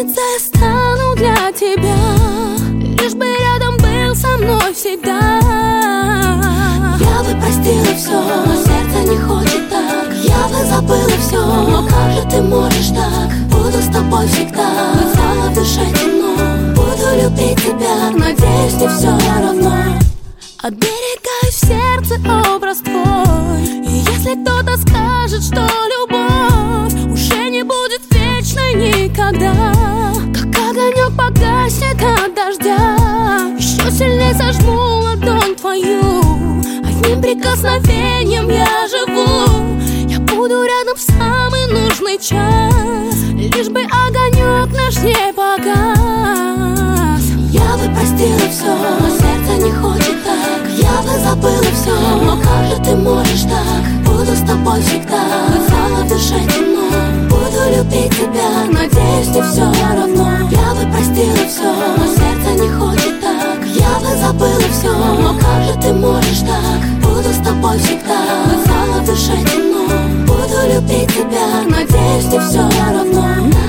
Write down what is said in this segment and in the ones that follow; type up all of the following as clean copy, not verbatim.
Умница я стану для тебя, лишь бы рядом был со мной всегда. Я бы простила все, но сердце не хочет так. Я бы забыла все, но как же ты можешь так? Буду с тобой всегда, хоть стало в душе темно. Буду любить тебя, надеюсь, не все равно. Оберегаю в сердце образ твой. И если кто-то скажет, что любовь уже не будет вечной никогда, как огонек погаснет от дождя, еще сильнее сожму ладонь твою. Одним прикосновением я живу. Я буду рядом в самый нужный час, лишь бы огонек наш не погас. Я бы простила все, но сердце не хочет так. Я бы забыла все, но как же ты можешь так? Буду с тобой всегда, хоть стало в душе темно. Буду любить тебя, надеюсь, не все равно. Я бы простила все, но сердце не хочет так. Я бы забыла все, но как же ты можешь так? Буду с тобой всегда, хоть стало в душе темно. Буду любить тебя, надеюсь, не все равно.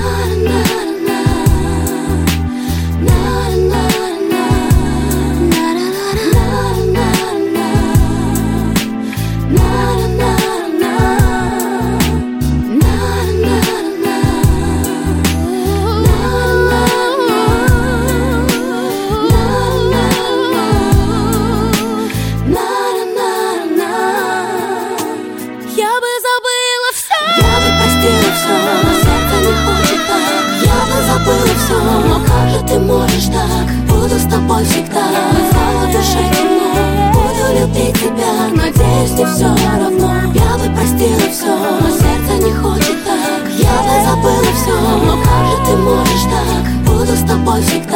Но как же ты можешь так? Буду с тобой всегда, хоть стало в душе темно. Буду любить тебя, надеюсь, не все равно. Я бы простила все, но сердце не хочет так. Я бы забыла все, но как же ты можешь так? Буду с тобой всегда.